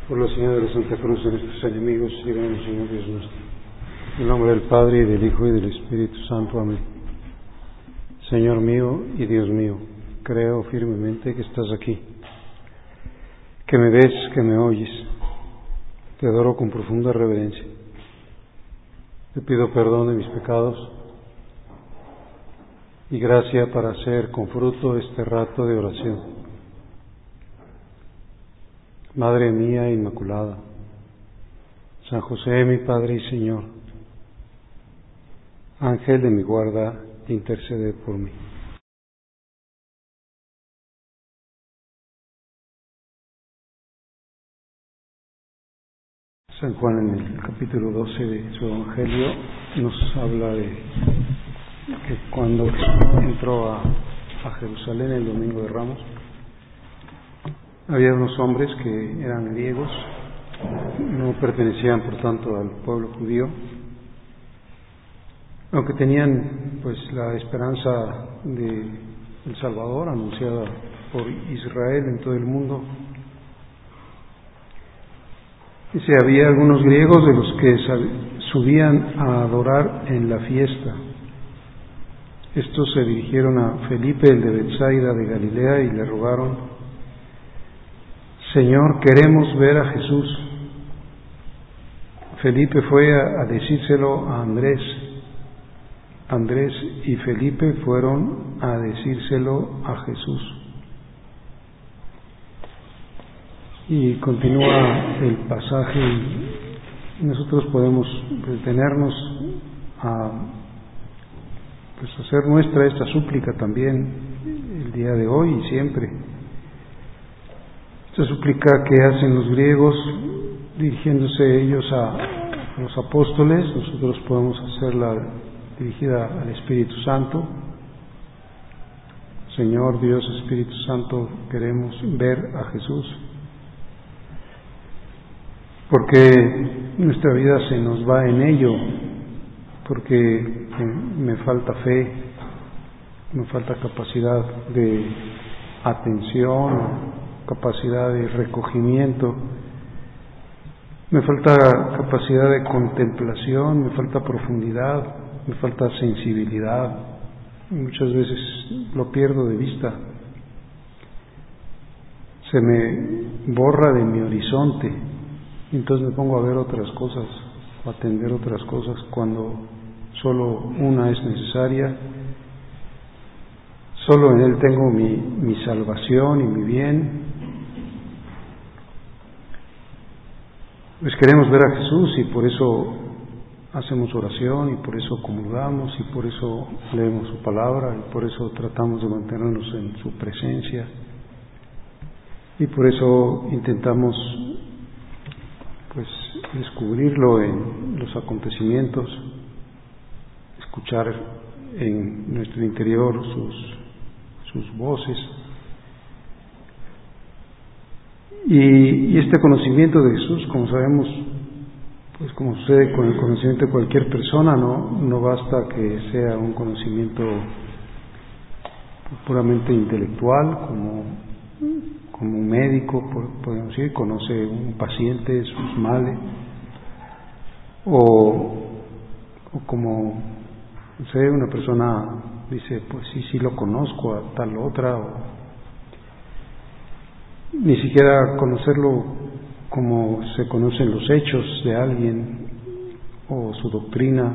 Por la señal de la Santa Cruz de nuestros enemigos, líbranos, Señor Dios nuestro. En el nombre del Padre, y del Hijo, y del Espíritu Santo. Amén. Señor mío y Dios mío, creo firmemente que estás aquí, que me ves, que me oyes. Te adoro con profunda reverencia. Te pido perdón de mis pecados y gracia para hacer con fruto este rato de oración. Madre mía Inmaculada, San José, mi Padre y Señor, Ángel de mi guarda, intercede por mí. San Juan, en el capítulo 12 de su Evangelio, nos habla de que cuando entró a Jerusalén el Domingo de Ramos, había unos hombres que eran griegos, no pertenecían por tanto al pueblo judío, aunque tenían pues la esperanza de el Salvador anunciada por Israel en todo el mundo. Dice, había algunos griegos de los que subían a adorar en la fiesta. Estos se dirigieron a Felipe, el de Betsaida de Galilea, y le rogaron: Señor, queremos ver a Jesús. Felipe fue a decírselo a Andrés. Andrés y Felipe fueron a decírselo a Jesús. Y continúa el pasaje, y nosotros podemos detenernos a hacer nuestra esta súplica también el día de hoy y siempre. Esta súplica que hacen los griegos dirigiéndose ellos a los apóstoles, nosotros podemos hacerla dirigida al Espíritu Santo. Señor Dios, Espíritu Santo, queremos ver a Jesús, porque nuestra vida se nos va en ello, porque me falta fe, me falta capacidad de atención, capacidad de recogimiento, me falta capacidad de contemplación, me falta profundidad, me falta sensibilidad. Muchas veces lo pierdo de vista, se me borra de mi horizonte, y entonces me pongo a ver otras cosas, a atender otras cosas, cuando solo una es necesaria. Solo en Él tengo mi salvación y mi bien. Pues queremos ver a Jesús, y por eso hacemos oración, y por eso comulgamos, y por eso leemos su palabra, y por eso tratamos de mantenernos en su presencia, y por eso intentamos pues descubrirlo en los acontecimientos, escuchar en nuestro interior sus voces. Y este conocimiento de Jesús, como sabemos, pues como sucede con el conocimiento de cualquier persona, no basta que sea un conocimiento puramente intelectual, como un médico, podemos decir, conoce un paciente, sus males, o como, no sé, una persona dice, pues sí lo conozco a tal otra, o ni siquiera conocerlo como se conocen los hechos de alguien o su doctrina,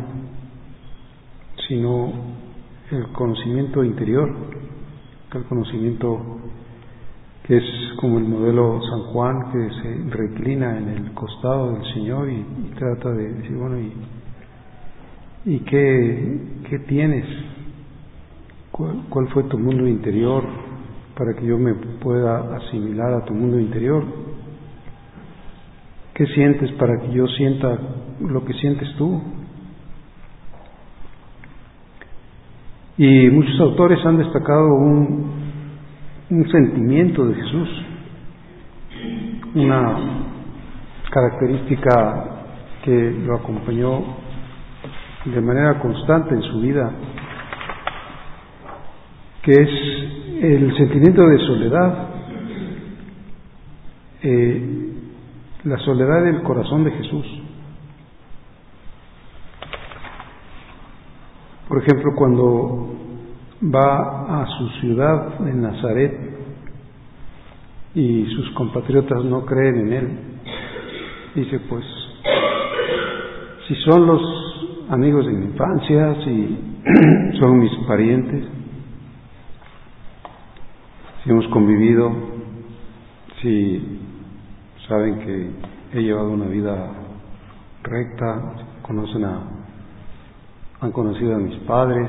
sino el conocimiento interior, el conocimiento que es como el modelo San Juan, que se reclina en el costado del Señor y trata de decir, bueno, ¿y qué tienes? ¿Cuál fue tu mundo interior para que yo me pueda asimilar a tu mundo interior? ¿Qué sientes para que yo sienta lo que sientes tú? Y muchos autores han destacado un sentimiento de Jesús, una característica que lo acompañó de manera constante en su vida, que es el sentimiento de soledad, la soledad del corazón de Jesús. Por ejemplo, cuando va a su ciudad de Nazaret y sus compatriotas no creen en él, dice, pues, si son los amigos de mi infancia, si son mis parientes, si hemos convivido, si saben que he llevado una vida recta, han conocido a mis padres,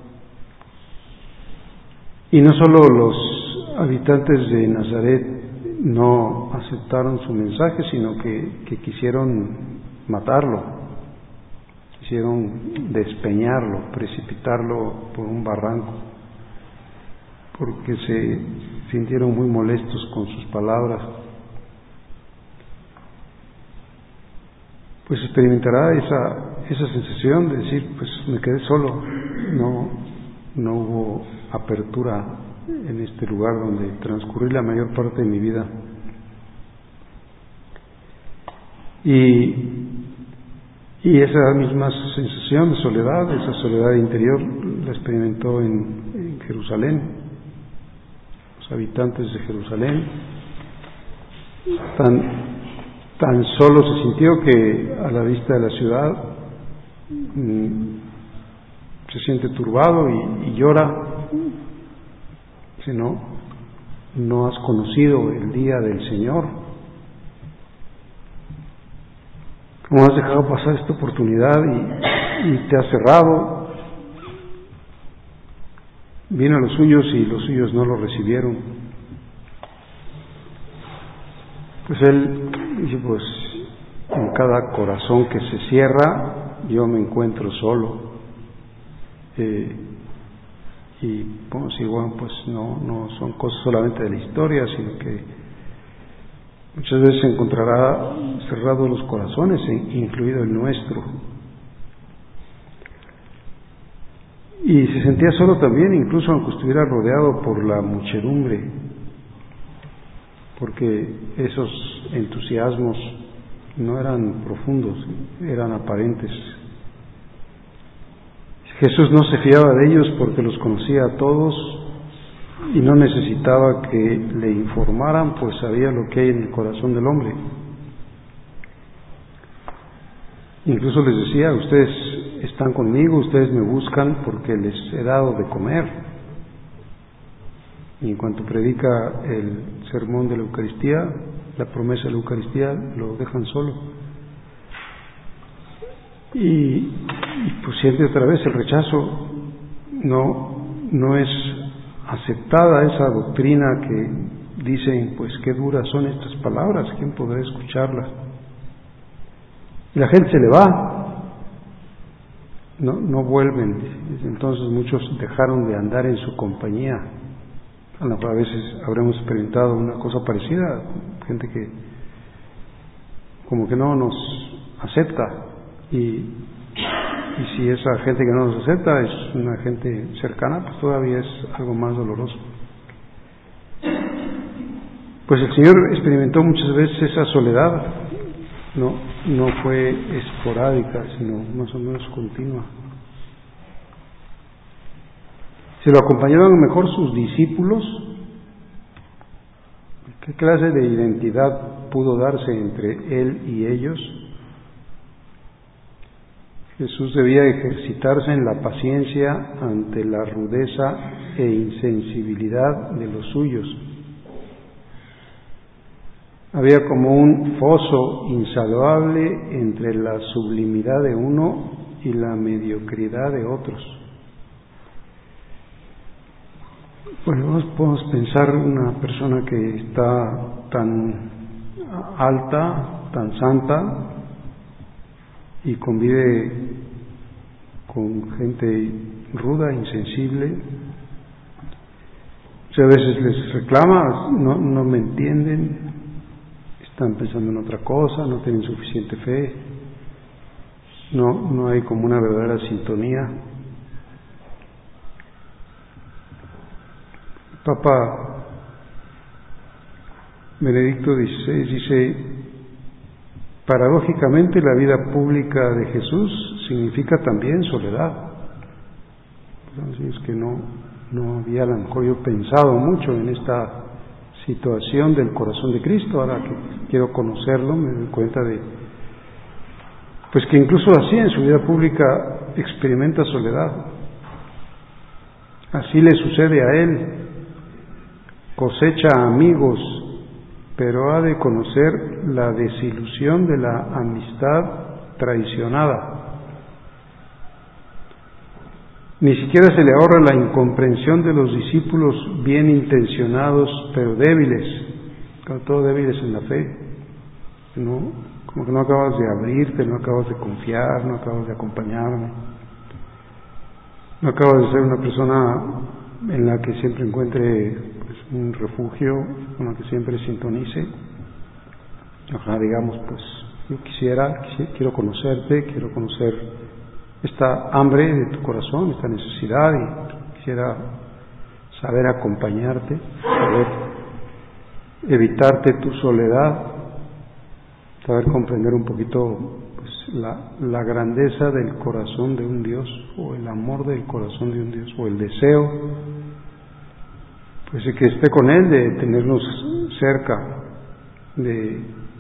y no solo los habitantes de Nazaret no aceptaron su mensaje, sino que quisieron matarlo, quisieron despeñarlo, precipitarlo por un barranco, porque se sintieron muy molestos con sus palabras. Pues experimentará esa sensación de decir, pues me quedé solo, no hubo apertura en este lugar donde transcurrí la mayor parte de mi vida. Y esa misma sensación de soledad, esa soledad interior, la experimentó en Jerusalén. Los habitantes de Jerusalén, tan solo se sintió que a la vista de la ciudad se siente turbado y llora. Si no has conocido el día del Señor, ¿cómo has dejado pasar esta oportunidad y te has cerrado? Vino a los suyos y los suyos no lo recibieron. Pues él dice, pues en cada corazón que se cierra yo me encuentro solo. Y pues igual, pues no son cosas solamente de la historia, sino que muchas veces se encontrará cerrados los corazones, incluido el nuestro. Y se sentía solo también, incluso aunque estuviera rodeado por la muchedumbre, porque esos entusiasmos no eran profundos, eran aparentes. Jesús no se fiaba de ellos porque los conocía a todos y no necesitaba que le informaran, pues sabía lo que hay en el corazón del hombre. Incluso les decía, ustedes están conmigo, ustedes me buscan porque les he dado de comer. Y en cuanto predica el sermón de la Eucaristía, la promesa de la Eucaristía, lo dejan solo. Y pues siente otra vez el rechazo. No es aceptada esa doctrina que dicen, pues qué duras son estas palabras, ¿quién podrá escucharlas? Y la gente se le va, no vuelven. Entonces muchos dejaron de andar en su compañía. A lo mejor a veces habremos experimentado una cosa parecida, gente que como que no nos acepta. Y si esa gente que no nos acepta es una gente cercana, pues todavía es algo más doloroso. Pues el Señor experimentó muchas veces esa soledad, no fue esporádica, sino más o menos continua. Si lo acompañaban mejor sus discípulos, ¿qué clase de identidad pudo darse entre Él y ellos? Jesús debía ejercitarse en la paciencia ante la rudeza e insensibilidad de los suyos. Había como un foso insalvable entre la sublimidad de uno y la mediocridad de otros. Pues podemos pensar una persona que está tan alta, tan santa, y convive con gente ruda, insensible. Muchas veces les reclama, no me entienden, están pensando en otra cosa, no tienen suficiente fe, no hay como una verdadera sintonía. Papa Benedicto XVI dice, Paradójicamente, la vida pública de Jesús significa también soledad. Entonces, es que no había a lo mejor yo pensado mucho en esta situación del corazón de Cristo. Ahora que quiero conocerlo, me doy cuenta de pues que incluso así en su vida pública experimenta soledad. Así le sucede a él. Cosecha amigos, pero ha de conocer la desilusión de la amistad traicionada. Ni siquiera se le ahorra la incomprensión de los discípulos bien intencionados, pero débiles, sobre todo débiles en la fe, ¿no? Como que no acabas de abrirte, no acabas de confiar, no acabas de acompañarme, no acabas de ser una persona en la que siempre encuentre pues, un refugio, con la que siempre sintonice. Ojalá digamos, pues yo quiero conocerte, quiero conocer esta hambre de tu corazón, esta necesidad, y quisiera saber acompañarte, saber evitarte tu soledad, saber comprender un poquito pues, la grandeza del corazón de un Dios, o el amor del corazón de un Dios, o el deseo, pues de que esté con Él, de tenernos cerca, de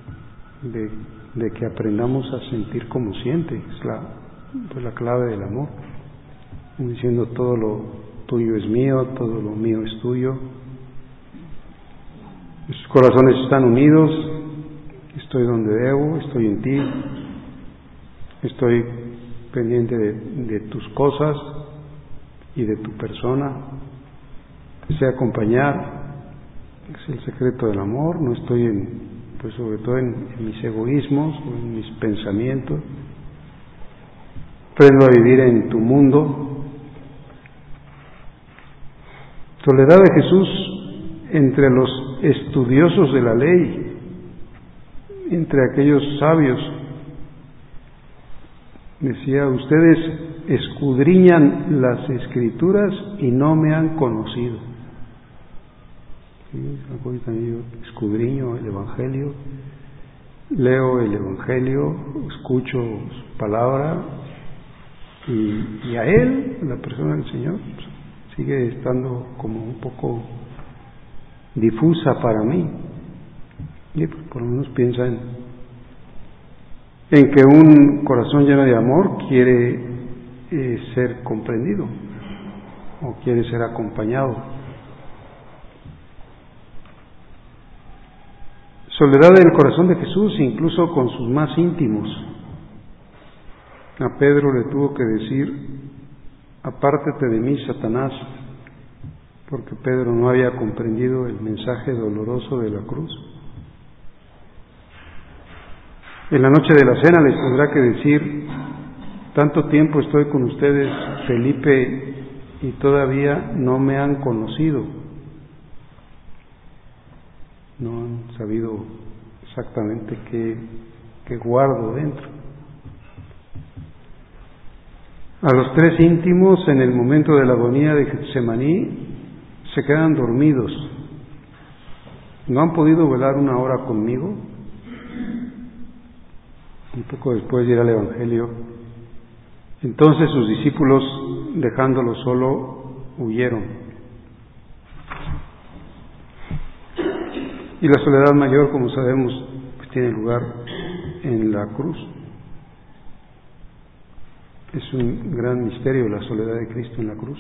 que aprendamos a sentir como siente. Es la clave del amor, diciendo todo lo tuyo es mío, todo lo mío es tuyo. Nuestros corazones están unidos. Estoy donde debo, estoy en ti, estoy pendiente de tus cosas y de tu persona. Deseo acompañar, es el secreto del amor. No estoy pues sobre todo en mis egoísmos o en mis pensamientos. Aprendo a vivir en tu mundo. Soledad de Jesús entre los estudiosos de la ley, entre aquellos sabios. Decía, ustedes escudriñan las Escrituras y no me han conocido. ¿Sí? Yo escudriño el Evangelio, leo el Evangelio, escucho su palabra, y a Él, la persona del Señor, pues, sigue estando como un poco difusa para mí. Y por lo menos piensa en que un corazón lleno de amor quiere ser comprendido o quiere ser acompañado. Soledad en el corazón de Jesús, incluso con sus más íntimos. A Pedro le tuvo que decir, apártate de mí, Satanás, porque Pedro no había comprendido el mensaje doloroso de la cruz. En la noche de la cena les tendrá que decir, tanto tiempo estoy con ustedes, Felipe, y todavía no me han conocido. No han sabido exactamente qué guardo dentro. A los tres íntimos, en el momento de la agonía de Getsemaní, se quedan dormidos. ¿No han podido velar una hora conmigo? Un poco después llega el Evangelio. Entonces sus discípulos, dejándolo solo, huyeron. Y la soledad mayor, como sabemos, pues tiene lugar en la cruz. Es un gran misterio la soledad de Cristo en la cruz.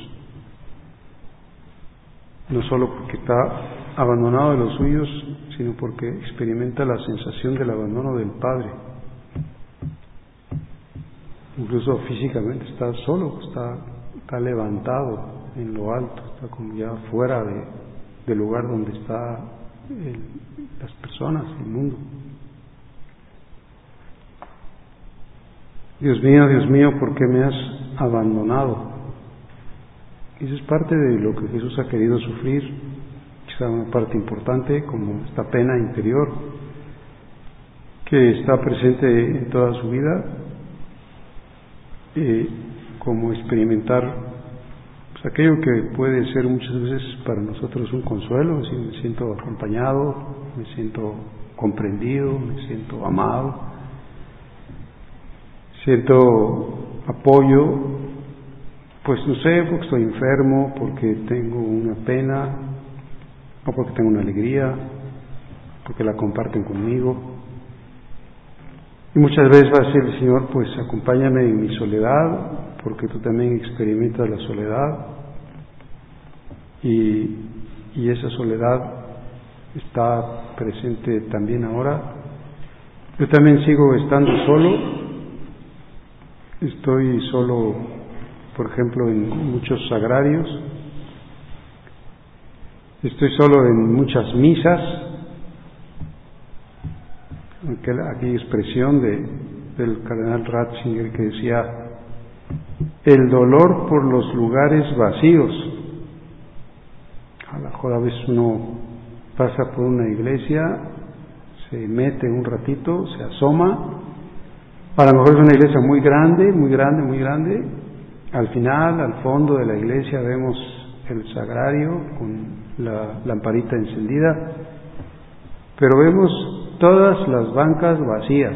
No solo porque está abandonado de los suyos, sino porque experimenta la sensación del abandono del Padre. Incluso físicamente está solo, está levantado en lo alto, está como ya fuera del lugar donde están las personas, el mundo. Dios mío, ¿por qué me has abandonado? Y eso es parte de lo que Jesús ha querido sufrir, quizá una parte importante, como esta pena interior que está presente en toda su vida, como experimentar pues, aquello que puede ser muchas veces para nosotros un consuelo, es decir, me siento acompañado, me siento comprendido, me siento amado, siento apoyo, pues no sé, porque estoy enfermo, porque tengo una pena, o porque tengo una alegría, porque la comparten conmigo. Y muchas veces va a decir el Señor, pues acompáñame en mi soledad, porque tú también experimentas la soledad, y esa soledad está presente también ahora. Yo también sigo estando solo, estoy solo, por ejemplo, en muchos sagrarios, estoy solo en muchas misas, aquella expresión del cardenal Ratzinger que decía, el dolor por los lugares vacíos. A lo mejor a veces uno pasa por una iglesia, se mete un ratito, se asoma, a lo mejor es una iglesia muy grande, muy grande, muy grande, al final, al fondo de la iglesia vemos el sagrario con la lamparita encendida, pero vemos todas las bancas vacías.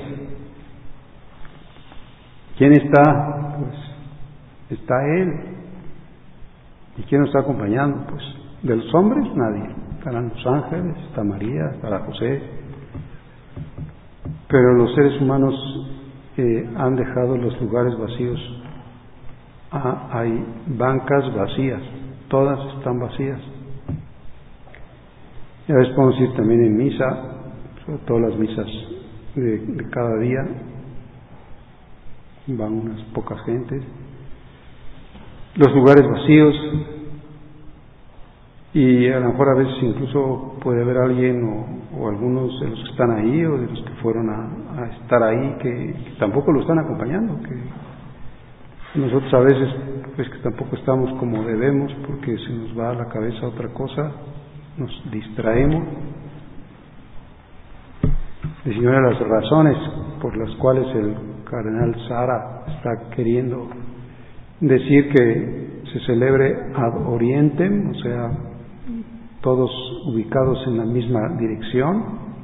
¿Quién está? Pues está Él. ¿Y quién nos está acompañando? Pues de los hombres nadie. Estarán los ángeles, está María, estará José, pero los seres humanos han dejado los lugares vacíos. Hay bancas vacías, todas están vacías. Y a veces podemos ir también en misa, sobre todo las misas de cada día, van unas pocas gentes, los lugares vacíos, y a lo mejor a veces incluso puede haber alguien o algunos de los que están ahí o de los que fueron a estar ahí que tampoco lo están acompañando, que nosotros a veces pues que tampoco estamos como debemos porque se nos va a la cabeza otra cosa, nos distraemos. El Señor, de las razones por las cuales el cardenal Sara está queriendo decir que se celebre ad orientem, o sea, todos ubicados en la misma dirección,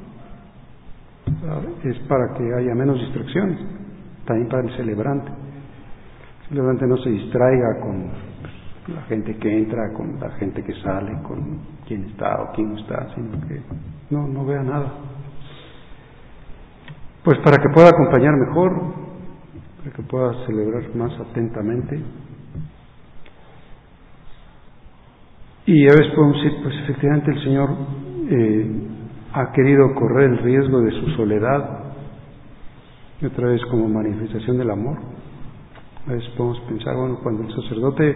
es para que haya menos distracciones, también para el celebrante. El celebrante no se distraiga con la gente que entra, con la gente que sale, con quién está o quién no está, sino que no vea nada. Pues para que pueda acompañar mejor, para que pueda celebrar más atentamente. Y a veces podemos decir, pues efectivamente el Señor ha querido correr el riesgo de su soledad, y otra vez como manifestación del amor. A veces podemos pensar, bueno, cuando el sacerdote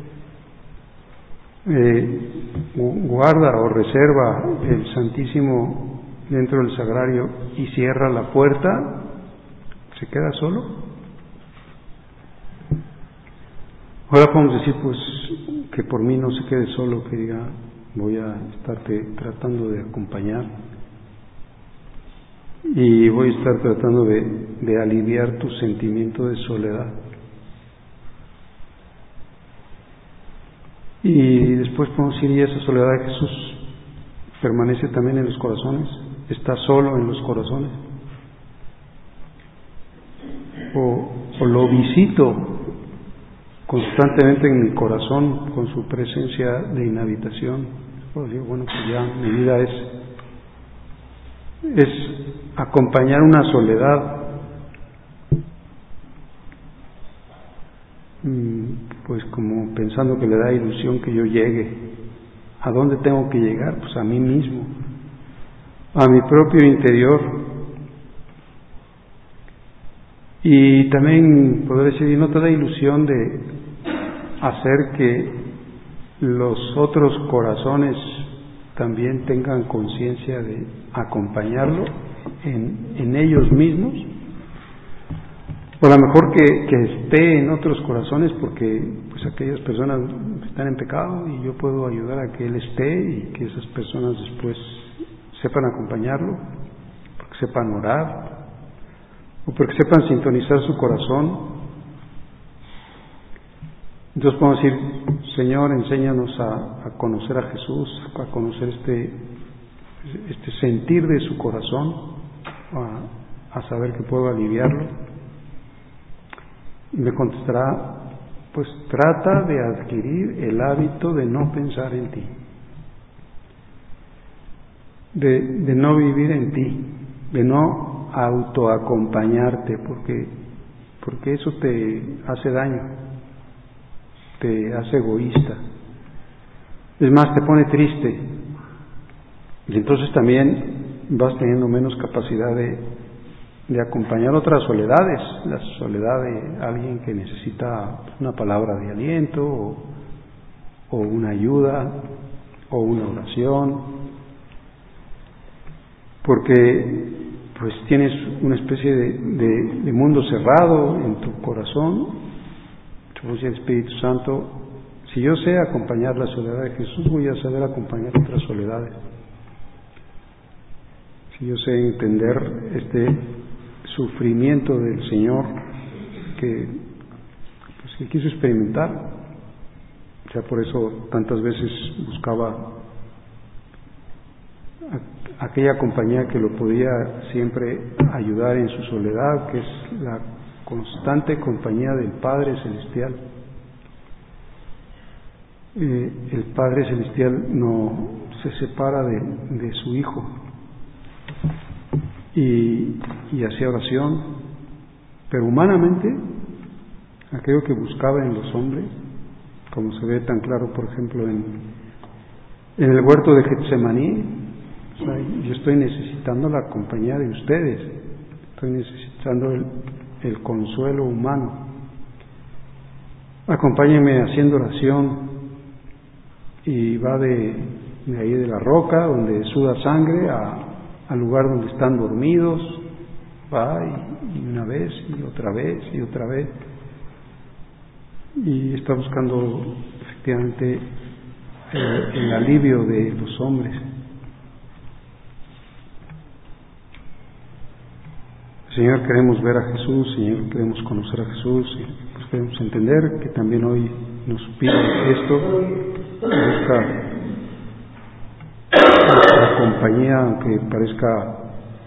guarda o reserva el Santísimo dentro del sagrario y cierra la puerta, ¿se queda solo? Ahora podemos decir, pues, que por mí no se quede solo, que diga, voy a estarte tratando de acompañar y voy a estar tratando de aliviar tu sentimiento de soledad. Y después podemos decir, y esa soledad de Jesús permanece también en los corazones, está solo en los corazones, o lo visito constantemente en mi corazón con su presencia de inhabitación. Puedo decir, bueno, pues ya mi vida es acompañar una soledad, pues como pensando que le da ilusión que yo llegue. ¿A dónde tengo que llegar? Pues a mí mismo, a mi propio interior. Y también podría decir, ¿y no te da ilusión de hacer que los otros corazones también tengan conciencia de acompañarlo en ellos mismos? O a lo mejor que esté en otros corazones porque pues aquellas personas están en pecado y yo puedo ayudar a que él esté y que esas personas después sepan acompañarlo, porque sepan orar o porque sepan sintonizar su corazón. Entonces podemos decir, Señor, enséñanos a conocer a Jesús, a conocer este sentir de su corazón, a saber que puedo aliviarlo. Me contestará, pues trata de adquirir el hábito de no pensar en ti, de no vivir en ti, de no autoacompañarte, porque eso te hace daño, te hace egoísta, es más, te pone triste, y entonces también vas teniendo menos capacidad de acompañar otras soledades, la soledad de alguien que necesita una palabra de aliento o una ayuda o una oración, porque pues tienes una especie de mundo cerrado en tu corazón. Como dice el Espíritu Santo, si yo sé acompañar la soledad de Jesús, voy a saber acompañar otras soledades. Si yo sé entender este sufrimiento del Señor que quiso experimentar, o sea, por eso tantas veces buscaba aquella compañía que lo podía siempre ayudar en su soledad, que es la constante compañía del Padre Celestial. El Padre Celestial no se separa de su Hijo y hacía oración, pero humanamente aquello que buscaba en los hombres, como se ve tan claro por ejemplo en el huerto de Getsemaní, o sea, yo estoy necesitando la compañía de ustedes, estoy necesitando el consuelo humano. Acompáñenme haciendo oración, y va de ahí de la roca donde suda sangre al lugar donde están dormidos, va y una vez y otra vez y otra vez, y está buscando efectivamente el alivio de los hombres. Señor, queremos ver a Jesús, Señor, queremos conocer a Jesús, y pues queremos entender que también hoy nos pide esto, busca nuestra compañía, aunque parezca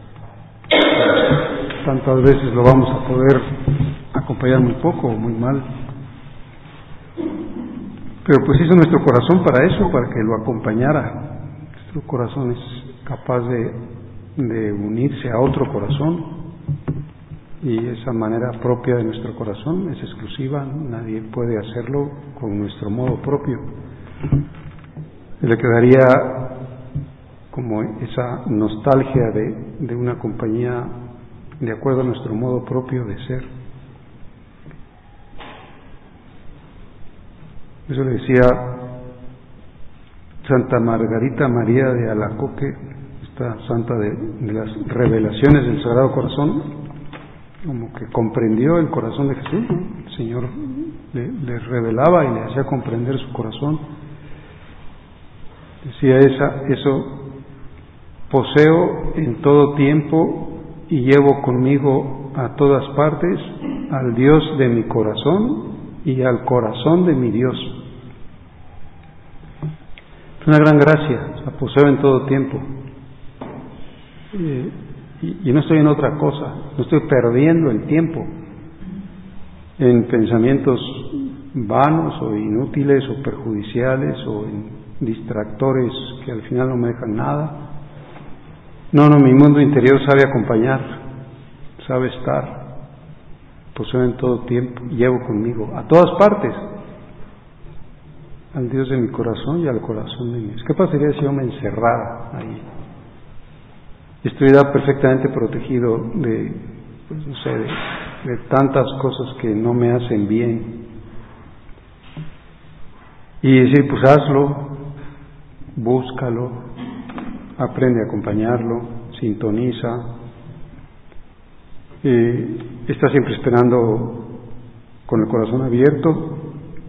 tantas veces lo vamos a poder acompañar muy poco o muy mal, pero pues hizo nuestro corazón para eso, para que lo acompañara. Nuestro corazón es capaz de unirse a otro corazón, y esa manera propia de nuestro corazón es exclusiva, nadie puede hacerlo con nuestro modo propio. Le quedaría como esa nostalgia de una compañía de acuerdo a nuestro modo propio de ser. Eso le decía Santa Margarita María de Alacoque, esta santa de las revelaciones del Sagrado Corazón, como que comprendió el corazón de Jesús, ¿no? El Señor le revelaba y le hacía comprender su corazón. Decía eso, poseo en todo tiempo y llevo conmigo a todas partes al Dios de mi corazón y al corazón de mi Dios. Es una gran gracia, la poseo en todo tiempo. Y no estoy en otra cosa, no estoy perdiendo el tiempo en pensamientos vanos o inútiles o perjudiciales o en distractores que al final no me dejan nada. No, mi mundo interior sabe acompañar, sabe estar, poseo en todo tiempo, llevo conmigo a todas partes al Dios de mi corazón y al corazón de Dios. ¿Qué pasaría si yo me encerrara ahí? Estuviera perfectamente protegido de tantas cosas que no me hacen bien. Y decir, pues hazlo, búscalo, aprende a acompañarlo, sintoniza. Está siempre esperando con el corazón abierto.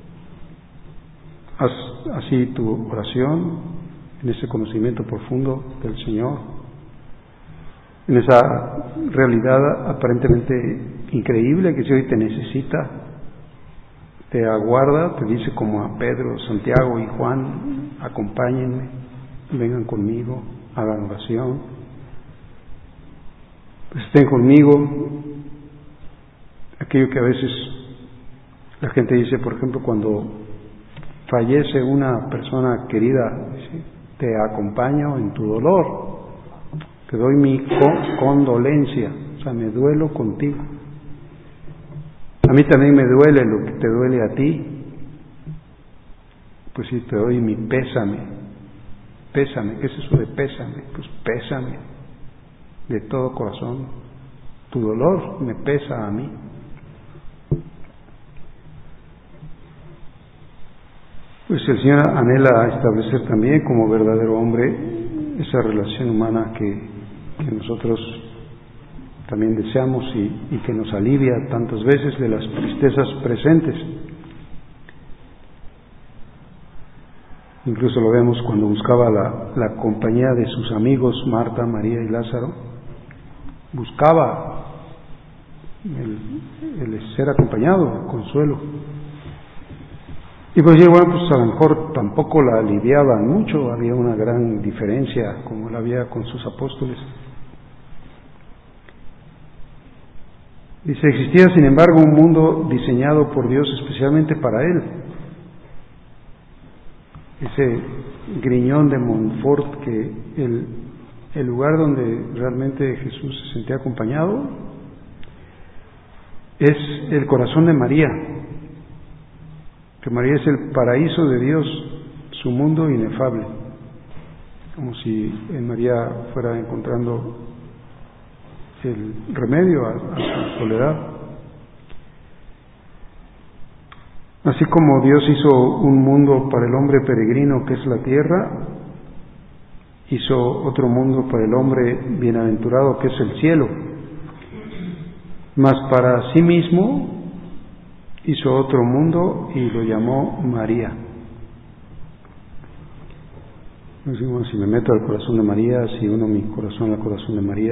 Haz así tu oración, en ese conocimiento profundo del Señor, en esa realidad aparentemente increíble que si hoy te necesita, te aguarda, te dice como a Pedro, Santiago y Juan, acompáñenme, vengan conmigo, hagan oración, estén conmigo. Aquello que a veces La gente dice, por ejemplo, cuando fallece una persona querida, dice, te acompaño en tu dolor, te doy mi condolencia, o sea, me duelo contigo. A mí también me duele lo que te duele a ti. Pues sí, te doy mi pésame. Pésame, ¿qué es eso de pésame? Pues pésame de todo corazón. Tu dolor me pesa a mí. Pues el Señor anhela establecer también como verdadero hombre esa relación humana que nosotros también deseamos y que nos alivia tantas veces de las tristezas presentes. Incluso lo vemos cuando buscaba la compañía de sus amigos Marta, María y Lázaro. Buscaba el ser acompañado, el consuelo. Y pues bueno, pues a lo mejor tampoco la aliviaban mucho, había una gran diferencia como la había con sus apóstoles. Dice, existía sin embargo un mundo diseñado por Dios especialmente para él. Ese Griñón de Montfort, que el lugar donde realmente Jesús se sentía acompañado es el corazón de María, que María es el paraíso de Dios, su mundo inefable, como si en María fuera encontrando el remedio a su soledad. Así como Dios hizo un mundo para el hombre peregrino que es la tierra, hizo otro mundo para el hombre bienaventurado que es el cielo, mas para sí mismo hizo otro mundo y lo llamó María. Decimos, si me meto al corazón de María, si uno mi corazón al corazón de María,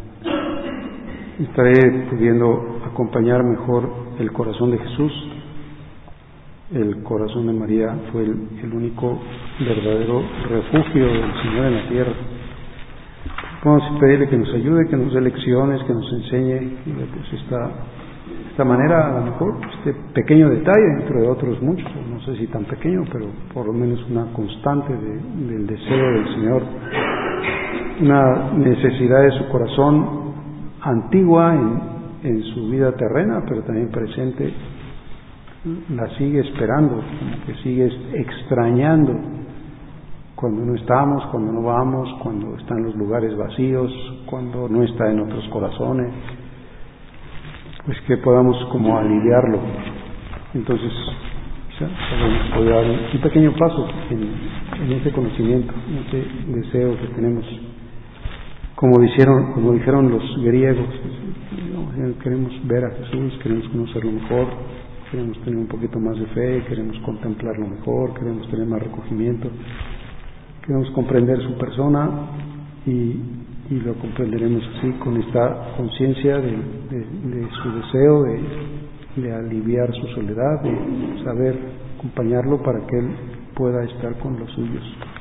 estaré pudiendo acompañar mejor el corazón de Jesús. El corazón de María fue el único verdadero refugio del Señor en la tierra. Vamos a pedirle que nos ayude, que nos dé lecciones, que nos enseñe pues esta manera, a lo mejor este pequeño detalle dentro de otros muchos, no sé si tan pequeño, pero por lo menos una constante del deseo del Señor, una necesidad de su corazón antigua en su vida terrena, pero también presente, la sigue esperando, como que sigue extrañando cuando no estamos, cuando no vamos, cuando están los lugares vacíos, cuando no está en otros corazones, pues que podamos como aliviarlo. Entonces podemos dar un pequeño paso en ese conocimiento, en ese deseo que tenemos, como dijeron los griegos, queremos ver a Jesús, queremos conocerlo mejor, queremos tener un poquito más de fe, queremos contemplarlo mejor, queremos tener más recogimiento, queremos comprender su persona y lo comprenderemos así, con esta conciencia de su deseo de aliviar su soledad, de saber acompañarlo para que él pueda estar con los suyos.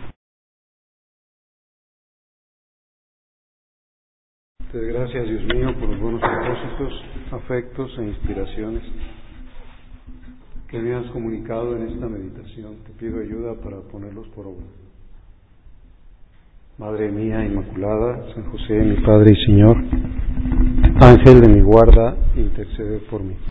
Te doy gracias, Dios mío, por los buenos propósitos, afectos e inspiraciones que me has comunicado en esta meditación. Te pido ayuda para ponerlos por obra. Madre mía Inmaculada, San José, mi Padre y Señor, Ángel de mi guarda, intercede por mí.